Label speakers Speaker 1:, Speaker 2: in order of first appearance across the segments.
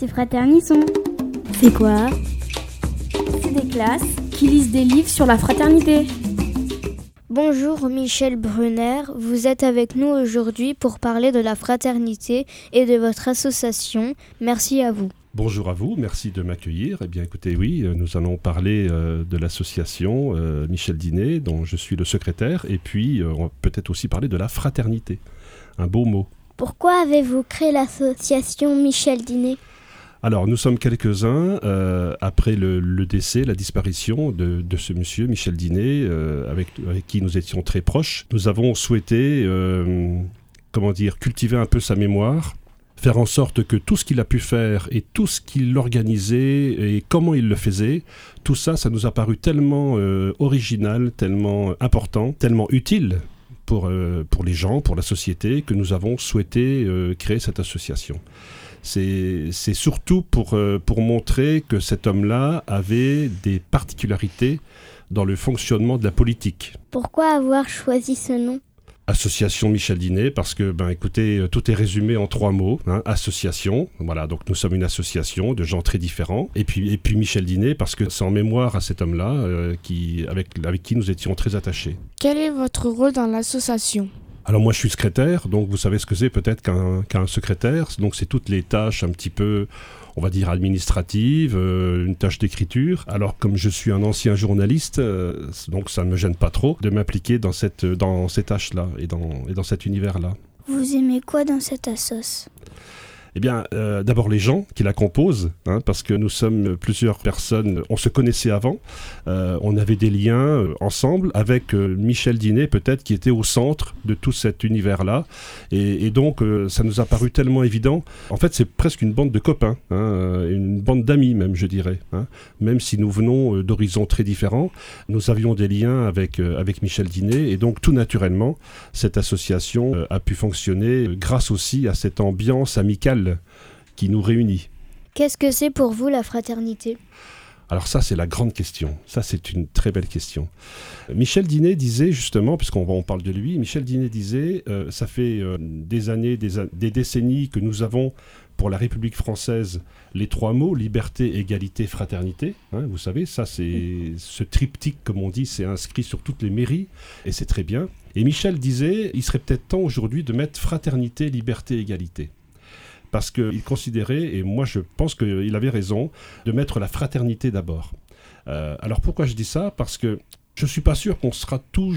Speaker 1: c'est Fraternisson. C'est quoi? C'est des classes qui lisent des livres sur la fraternité.
Speaker 2: Bonjour Michel Brunner, vous êtes avec nous aujourd'hui pour parler de la fraternité et de votre association. Merci à vous.
Speaker 3: Bonjour à vous, merci de m'accueillir. Eh bien écoutez, oui, nous allons parler de l'association Michel Dinet, dont je suis le secrétaire, et puis on va peut-être aussi parler de la fraternité, un beau mot.
Speaker 2: Pourquoi avez-vous créé l'association Michel Dinet ?
Speaker 3: Alors, nous sommes quelques-uns, après le décès, la disparition de ce monsieur, Michel Dinet, avec qui nous étions très proches. Nous avons souhaité, cultiver un peu sa mémoire, faire en sorte que tout ce qu'il a pu faire et tout ce qu'il organisait et comment il le faisait, tout ça, ça nous a paru tellement original, tellement important, tellement utile pour les gens, pour la société, que nous avons souhaité créer cette association. C'est surtout pour montrer que cet homme-là avait des particularités dans le fonctionnement de la politique.
Speaker 2: Pourquoi avoir choisi ce nom ?
Speaker 3: Association Michel Dinet, parce que, écoutez, tout est résumé en 3 mots. Association, voilà, donc nous sommes une association de gens très différents. Et puis Michel Dinet, parce que c'est en mémoire à cet homme-là avec qui nous étions très attachés.
Speaker 4: Quel est votre rôle dans l'association ?
Speaker 3: Alors moi je suis secrétaire, donc vous savez ce que c'est peut-être qu'un secrétaire, donc c'est toutes les tâches un petit peu, on va dire administratives, une tâche d'écriture. Alors comme je suis un ancien journaliste, donc ça ne me gêne pas trop de m'impliquer dans ces tâches-là et dans cet univers-là.
Speaker 2: Vous aimez quoi dans cette assoce ?
Speaker 3: Eh bien, d'abord les gens qui la composent, parce que nous sommes plusieurs personnes, on se connaissait avant, on avait des liens ensemble avec Michel Dinet peut-être qui était au centre de tout cet univers-là, et donc ça nous a paru tellement évident. En fait, c'est presque une bande de copains, une bande d'amis même, je dirais. Même si nous venons d'horizons très différents, nous avions des liens avec Michel Dinet, et donc tout naturellement, cette association a pu fonctionner grâce aussi à cette ambiance amicale qui nous réunit.
Speaker 2: Qu'est-ce que c'est pour vous la fraternité ?
Speaker 3: Alors ça, c'est la grande question. Ça, c'est une très belle question. Michel Dinet disait justement, puisqu'on parle de lui, Michel Dinet disait, ça fait des années, des décennies que nous avons pour la République française les 3 mots, liberté, égalité, fraternité. Vous savez, ça, c'est ce triptyque, comme on dit, c'est inscrit sur toutes les mairies, et c'est très bien. Et Michel disait, il serait peut-être temps aujourd'hui de mettre fraternité, liberté, égalité. Parce qu'il considérait, et moi je pense qu'il avait raison, de mettre la fraternité d'abord. Alors pourquoi je dis ça ? Parce que je ne suis pas sûr qu'on sera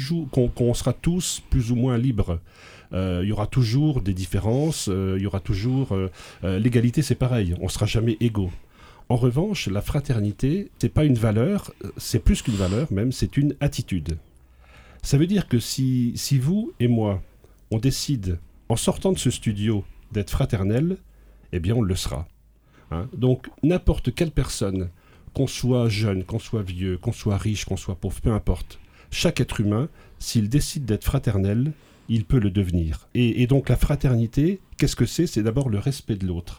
Speaker 3: tous plus ou moins libres. Il y aura toujours des différences, il y aura toujours... l'égalité c'est pareil, on ne sera jamais égaux. En revanche, la fraternité, ce n'est pas une valeur, c'est plus qu'une valeur même, c'est une attitude. Ça veut dire que si vous et moi, on décide, en sortant de ce studio, d'être fraternel, eh bien on le sera. Donc n'importe quelle personne, qu'on soit jeune, qu'on soit vieux, qu'on soit riche, qu'on soit pauvre, peu importe, chaque être humain, s'il décide d'être fraternel, il peut le devenir. Et donc la fraternité, qu'est-ce que c'est ? C'est d'abord le respect de l'autre.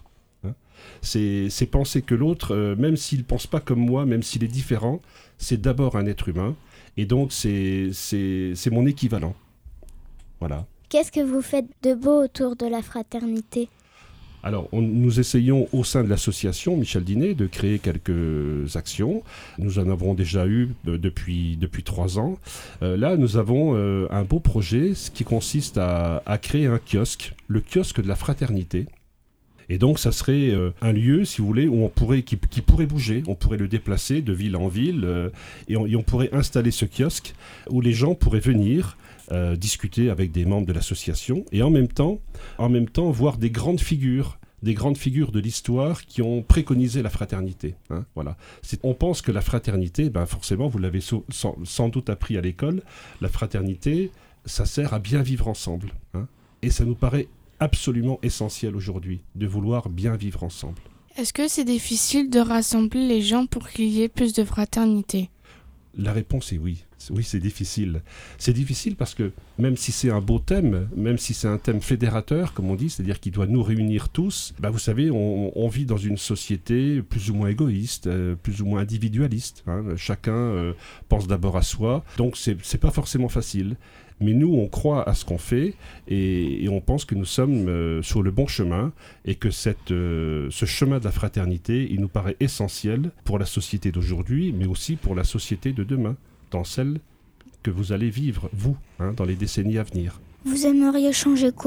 Speaker 3: C'est penser que l'autre, même s'il ne pense pas comme moi, même s'il est différent, c'est d'abord un être humain. Et donc c'est mon équivalent. Voilà.
Speaker 2: Qu'est-ce que vous faites de beau autour de la fraternité ?
Speaker 3: Alors, nous essayons au sein de l'association Michel Dinet de créer quelques actions. Nous en avons déjà eu depuis 3 ans. Là, nous avons un beau projet qui consiste à créer un kiosque, le kiosque de la fraternité. Et donc, ça serait un lieu, si vous voulez, où qui pourrait bouger. On pourrait le déplacer de ville en ville et on pourrait installer ce kiosque où les gens pourraient venir discuter avec des membres de l'association et en même temps voir des grandes figures de l'histoire qui ont préconisé la fraternité. Voilà. On pense que la fraternité, forcément, vous l'avez sans doute appris à l'école, la fraternité, ça sert à bien vivre ensemble. Et ça nous paraît absolument essentiel aujourd'hui, de vouloir bien vivre ensemble.
Speaker 4: Est-ce que c'est difficile de rassembler les gens pour qu'il y ait plus de fraternité ?
Speaker 3: La réponse est oui. Oui, c'est difficile. C'est difficile parce que même si c'est un beau thème, même si c'est un thème fédérateur, comme on dit, c'est-à-dire qu'il doit nous réunir tous, vous savez, on vit dans une société plus ou moins égoïste, plus ou moins individualiste. Chacun pense d'abord à soi. Donc, c'est pas forcément facile. Mais nous, on croit à ce qu'on fait et on pense que nous sommes sur le bon chemin et que ce chemin de la fraternité, il nous paraît essentiel pour la société d'aujourd'hui, mais aussi pour la société de demain, dans celle que vous allez vivre, vous, dans les décennies à venir.
Speaker 5: Vous aimeriez changer quoi ?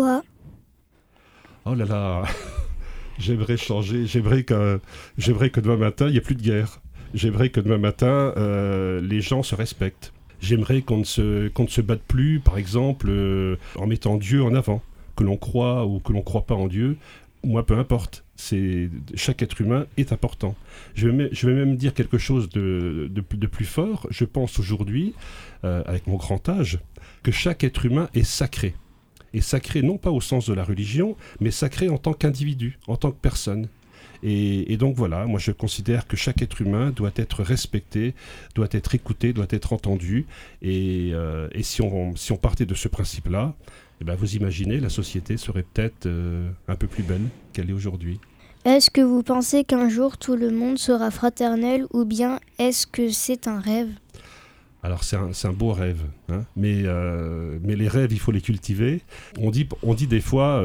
Speaker 3: Oh là là, j'aimerais changer, j'aimerais que demain matin, il n'y ait plus de guerre. J'aimerais que demain matin, les gens se respectent. J'aimerais qu'on ne se batte plus, par exemple, en mettant Dieu en avant. Que l'on croit ou que l'on ne croit pas en Dieu, moi, peu importe. Chaque être humain est important. Je vais même dire quelque chose de plus fort. Je pense aujourd'hui, avec mon grand âge, que chaque être humain est sacré. Et sacré non pas au sens de la religion, mais sacré en tant qu'individu, en tant que personne. Et donc voilà, moi je considère que chaque être humain doit être respecté, doit être écouté, doit être entendu. Et si on partait de ce principe-là, vous imaginez, la société serait peut-être un peu plus belle qu'elle est aujourd'hui.
Speaker 2: Est-ce que vous pensez qu'un jour tout le monde sera fraternel ou bien est-ce que c'est un rêve ?
Speaker 3: Alors c'est un beau rêve, mais les rêves, il faut les cultiver. On dit des fois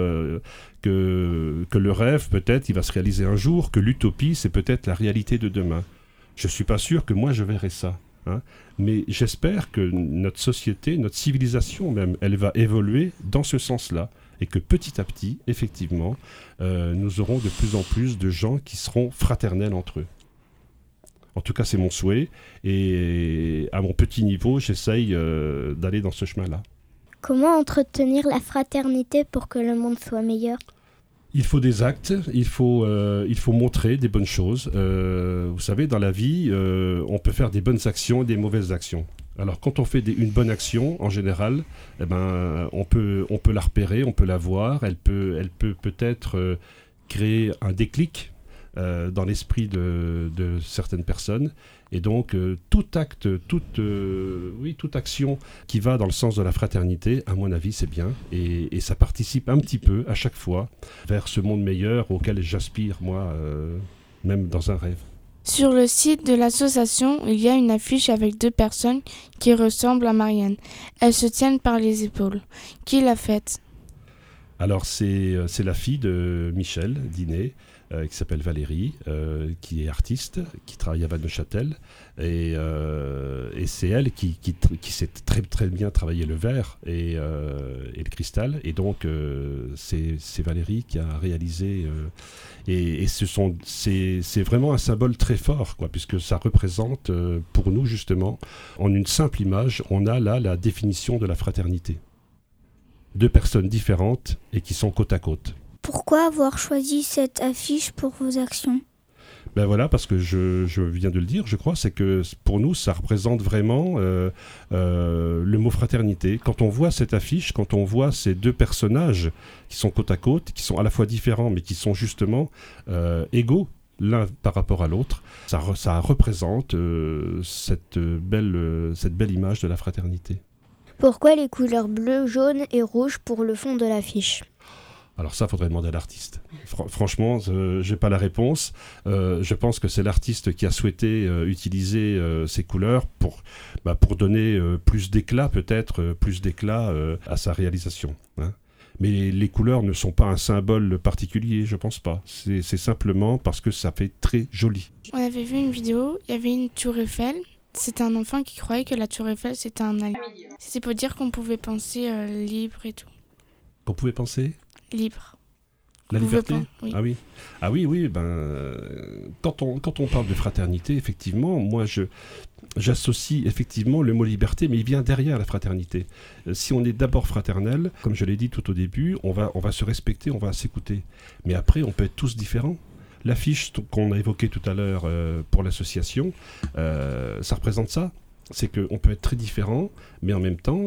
Speaker 3: que le rêve, peut-être, il va se réaliser un jour, que l'utopie, c'est peut-être la réalité de demain. Je ne suis pas sûr que moi, je verrai ça. Mais j'espère que notre société, notre civilisation même, elle va évoluer dans ce sens-là. Et que petit à petit, effectivement, nous aurons de plus en plus de gens qui seront fraternels entre eux. En tout cas, c'est mon souhait. Et à mon petit niveau, j'essaye d'aller dans ce chemin-là.
Speaker 5: Comment entretenir la fraternité pour que le monde soit meilleur ?
Speaker 3: Il faut des actes, il faut montrer des bonnes choses. Vous savez, dans la vie, on peut faire des bonnes actions et des mauvaises actions. Alors, quand on fait une bonne action, en général, on peut la repérer, on peut la voir. Elle peut peut-être créer un déclic dans l'esprit de certaines personnes. Et donc, tout acte, toute action qui va dans le sens de la fraternité, à mon avis, c'est bien. Et ça participe un petit peu, à chaque fois, vers ce monde meilleur auquel j'aspire, moi, même dans un rêve.
Speaker 4: Sur le site de l'association, il y a une affiche avec 2 personnes qui ressemblent à Marianne. Elles se tiennent par les épaules. Qui l'a faite ? Alors,
Speaker 3: c'est la fille de Michel Diné, qui s'appelle Valérie, qui est artiste, qui travaille à Val-de-Châtel. Et c'est elle qui sait très, très bien travailler le verre et le cristal. Et donc, c'est Valérie qui a réalisé... et c'est vraiment un symbole très fort, puisque ça représente, pour nous, justement, en une simple image, on a là la définition de la fraternité. 2 personnes différentes et qui sont côte à côte.
Speaker 5: Pourquoi avoir choisi cette affiche pour vos actions ?
Speaker 3: Voilà, parce que je viens de le dire, je crois, c'est que pour nous, ça représente vraiment le mot fraternité. Quand on voit cette affiche, quand on voit ces 2 personnages qui sont côte à côte, qui sont à la fois différents, mais qui sont justement égaux l'un par rapport à l'autre, ça représente cette belle image de la fraternité.
Speaker 2: Pourquoi les couleurs bleu, jaune et rouge pour le fond de l'affiche ?
Speaker 3: Alors ça, faudrait demander à l'artiste. Franchement, j'ai pas la réponse. Je pense que c'est l'artiste qui a souhaité utiliser ces couleurs pour donner plus d'éclat, peut-être, à sa réalisation. Mais les couleurs ne sont pas un symbole particulier, je pense pas. C'est simplement parce que ça fait très joli.
Speaker 4: On avait vu une vidéo, il y avait une tour Eiffel. C'était un enfant qui croyait que la tour Eiffel, c'était un alien. C'était pour dire qu'on pouvait penser libre et tout.
Speaker 3: Qu'on pouvait penser ?
Speaker 4: Libre.
Speaker 3: La liberté ?
Speaker 4: Oui.
Speaker 3: Ah oui, quand on parle de fraternité, effectivement, moi j'associe effectivement le mot liberté, mais il vient derrière la fraternité. Si on est d'abord fraternel, comme je l'ai dit tout au début, on va se respecter, on va s'écouter. Mais après, on peut être tous différents. L'affiche qu'on a évoquée tout à l'heure pour l'association, ça représente ça. C'est qu'on peut être très différent, mais en même temps,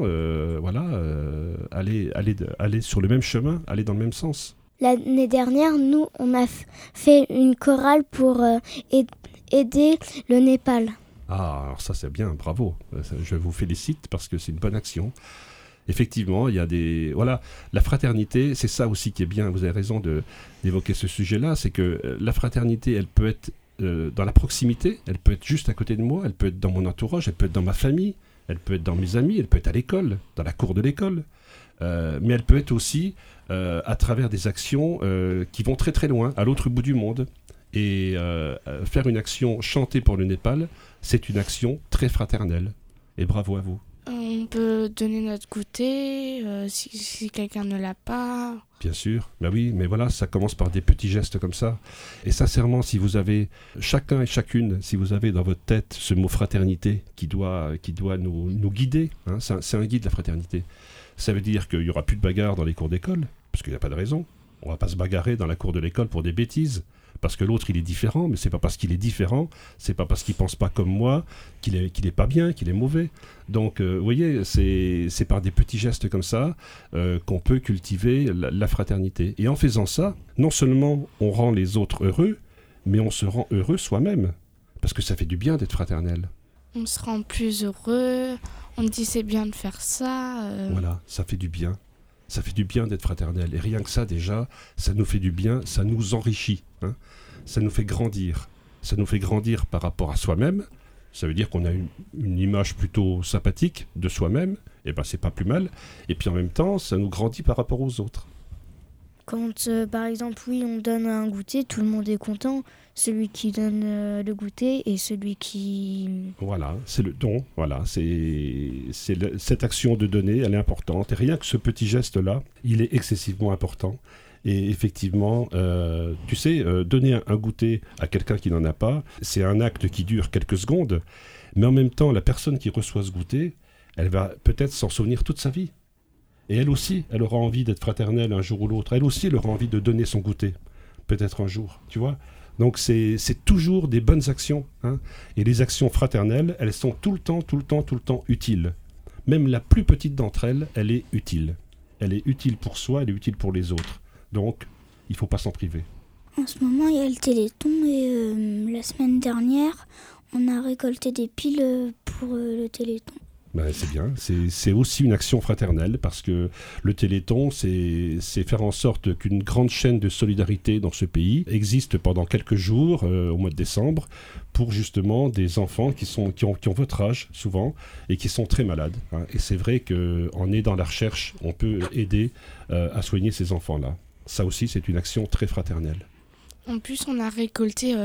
Speaker 3: aller sur le même chemin, aller dans le même sens.
Speaker 5: L'année dernière, nous, on a fait une chorale pour aider le Népal.
Speaker 3: Ah, alors ça c'est bien, bravo. Je vous félicite parce que c'est une bonne action. Effectivement, il y a des... Voilà, la fraternité, c'est ça aussi qui est bien. Vous avez raison d'évoquer ce sujet-là. C'est que la fraternité, elle peut être dans la proximité, elle peut être juste à côté de moi, elle peut être dans mon entourage, elle peut être dans ma famille. Elle peut être dans mes amis, elle peut être à l'école, dans la cour de l'école. Mais elle peut être aussi à travers des actions qui vont très très loin, à l'autre bout du monde. Et faire une action chantée pour le Népal, c'est une action très fraternelle. Et bravo à vous.
Speaker 4: On peut donner notre goûter si quelqu'un ne l'a pas.
Speaker 3: Bien sûr, bah oui, mais voilà, ça commence par des petits gestes comme ça. Et sincèrement, si vous avez, chacun et chacune, si vous avez dans votre tête ce mot fraternité qui doit nous guider, hein, c'est un guide, la fraternité. Ça veut dire qu'il n'y aura plus de bagarre dans les cours d'école, parce qu'il n'y a pas de raison. On ne va pas se bagarrer dans la cour de l'école pour des bêtises. Parce que l'autre, il est différent, mais c'est pas parce qu'il est différent, c'est pas parce qu'il pense pas comme moi, qu'il est pas bien, qu'il est mauvais. Donc, vous voyez, c'est par des petits gestes comme ça qu'on peut cultiver la fraternité. Et en faisant ça, non seulement on rend les autres heureux, mais on se rend heureux soi-même. Parce que ça fait du bien d'être fraternel.
Speaker 4: On se rend plus heureux, on dit c'est bien de faire ça.
Speaker 3: Voilà, ça fait du bien. Ça fait du bien d'être fraternel. Et rien que ça, déjà, ça nous fait du bien, ça nous enrichit. Hein. Ça nous fait grandir. Ça nous fait grandir par rapport à soi-même. Ça veut dire qu'on a une image plutôt sympathique de soi-même. Et ben, c'est pas plus mal. Et puis en même temps, ça nous grandit par rapport aux autres.
Speaker 2: Quand, par exemple, oui, on donne un goûter, tout le monde est content. Celui qui donne le goûter et celui qui...
Speaker 3: Voilà, c'est le don. Voilà, cette action de donner, elle est importante. Et rien que ce petit geste-là, il est excessivement important. Et effectivement, tu sais, donner un goûter à quelqu'un qui n'en a pas, c'est un acte qui dure quelques secondes. Mais en même temps, la personne qui reçoit ce goûter, elle va peut-être s'en souvenir toute sa vie. Et elle aussi, elle aura envie d'être fraternelle un jour ou l'autre. Elle aussi, elle aura envie de donner son goûter, peut-être un jour, tu vois. Donc c'est toujours des bonnes actions. Hein. Et les actions fraternelles, elles sont tout le temps utiles. Même la plus petite d'entre elles, elle est utile. Elle est utile pour soi, elle est utile pour les autres. Donc, il ne faut pas s'en priver.
Speaker 5: En ce moment, il y a le Téléthon et la semaine dernière, on a récolté des piles pour le Téléthon.
Speaker 3: Ben, c'est bien, c'est aussi une action fraternelle parce que le Téléthon, c'est faire en sorte qu'une grande chaîne de solidarité dans ce pays existe pendant quelques jours, au mois de décembre, pour justement des enfants qui ont votre âge souvent et qui sont très malades. Hein. Et c'est vrai qu'en aidant la recherche, on peut aider à soigner ces enfants-là. Ça aussi, c'est une action très fraternelle.
Speaker 4: En plus, on a récolté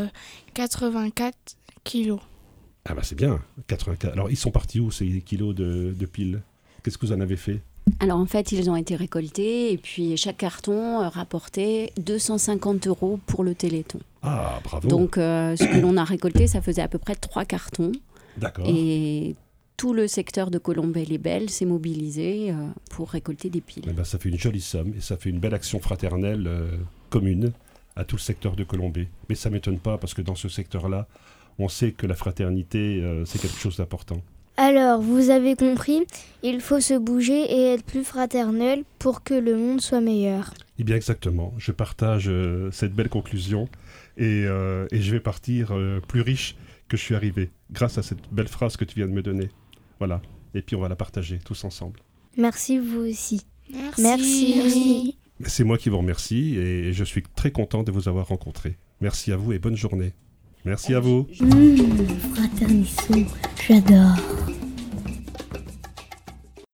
Speaker 4: 84 kilos.
Speaker 3: Ah bah c'est bien, 84. Alors ils sont partis où ces kilos de piles? Qu'est-ce que vous en avez fait?
Speaker 6: Alors en fait, ils ont été récoltés et puis chaque carton rapportait 250 € pour le Téléthon.
Speaker 3: Ah, bravo.
Speaker 6: Donc ce que l'on a récolté, ça faisait à peu près 3 cartons.
Speaker 3: D'accord.
Speaker 6: Et tout le secteur de Colombey-les-Belles s'est mobilisé pour récolter des piles.
Speaker 3: Eh ben, ça fait une jolie somme et ça fait une belle action fraternelle commune à tout le secteur de Colombey. Mais ça ne m'étonne pas parce que dans ce secteur-là, on sait que la fraternité, c'est quelque chose d'important.
Speaker 2: Alors, vous avez compris, il faut se bouger et être plus fraternel pour que le monde soit meilleur.
Speaker 3: Eh bien exactement, je partage cette belle conclusion et je vais partir plus riche que je suis arrivé grâce à cette belle phrase que tu viens de me donner. Voilà, et puis on va la partager tous ensemble.
Speaker 2: Merci vous aussi.
Speaker 4: Merci.
Speaker 3: C'est moi qui vous remercie et je suis très content de vous avoir rencontré. Merci à vous et bonne journée. Merci à vous.
Speaker 5: Fraternissons, j'adore.